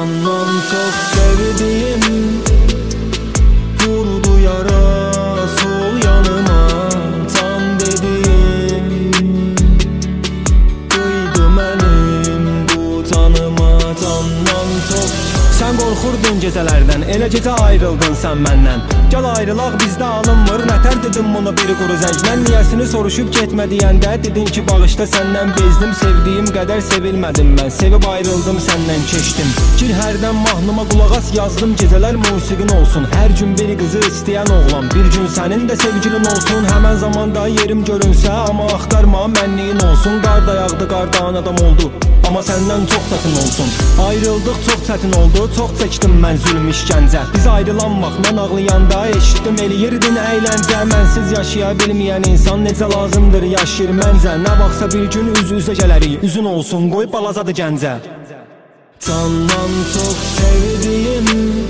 Candan çok sevdiğim vurdu yara sol yanıma. Can dediğim kıydı benim bu tanıma. Candan çok. Sen qorxurdun gecələrdən, elə gecə ayrıldın sən məndən. Gəl ayrılaq bizdə alınmır, nətər dedim ona bir quru zəng. Mən niyəsini soruşub getmə deyəndə dedin ki bağışda səndən bezdim. Sevdiyim qədər sevilmədim mən, sevib ayrıldım səndən keçdim. Gir hərdən mahnıma qulaq as, yazdım gecələr musiqin olsun. Hər gün bir qızı istəyən oğlan, bir gün sənin də sevgilin olsun. Həmən zamanda yerim görünsə, amma axtarma mənliyin olsun. Qar da yağdı, qardan adam oldu, amma səndən çox çətin olsun. Ayrıldıq çox çətin oldu, çox çəkdim mən zülm işgəncə. Biz ayrılan vaxt mən ağlayanda eşitdim eləyirdin əyləncə. Mənsiz yaşaya bilməyən insan necə lazımdır yaşayır məncə. Nə vaxtsa bir gün üz-üzə gələrik, üzün olsun qoy balacadır gəncə. Candan çox sevdiyim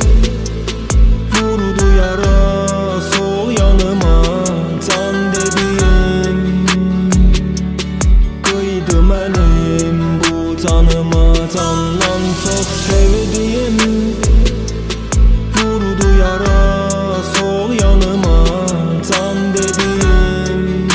vurdu yara sol yanıma. Can dediyim kıydı mənim bu tanıma. Candan çok sevdiğim vurdu yara sol yanıma. Can dediğim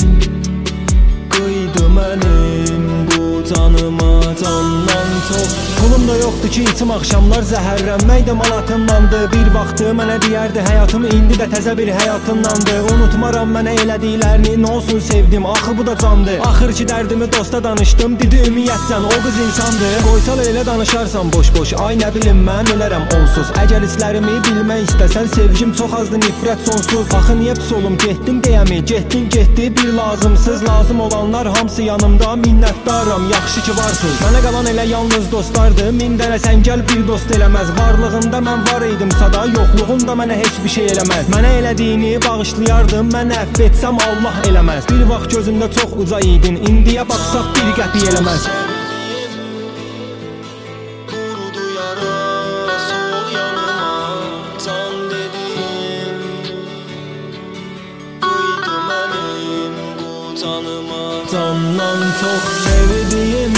kıydı benim bu tanıma. Candan çok. Pulum da yoxdur ki içim axşamlar zəhərlənməkdə manatımdandı. Bir vaxtı mənə deyərdi həyatım, indi də təzə bir həyatındandı. Unutmaram mənə elədiklərini, nə olsun sevdim, axı bu da candı. Axır ki dərdimi dosta danışdım, dedi ümumiyyətcən o qız insandı. Qoysal elə danışarsan boş-boş, ay nə bilim mən ölərəm onsuz. Əgər hisslərimi bilmək istəsən, sevgim çox azdı, nifrət sonsuz. Axı niyə pis olum, getdin deyəmi, getdin getdi bir lazımsız. Lazım olanlar hamısı yanımda, minnətdaram, yaxşı ki varsız. Mənə qalan elə yalnız dostlardı, min dənə sən gəl bir dost eləməz. Varlığında mən var idim sada, yoxluğunda mənə heç bir şey eləməz. Mənə elədiyini bağışlayardım, mən əff etsəm Allah eləməz. Bir vaxt gözümdə çox uca idin, indiyə baxsaq bir qəpi eləməz. Vurdu yara sol yanıma. Can dediyim kıydı mənim bu tanıma. Candan çox sevdiyim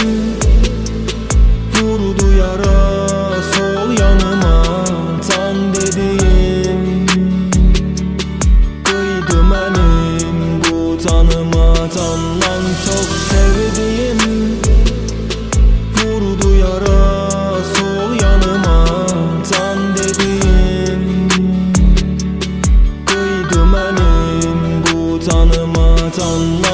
vurdu yara sol yanıma. Can dediğim kıydı benim bu tanıma. Candan çok sevdiğim vurdu yara sol yanıma. Can dediğim kıydı benim bu tanıma. Candan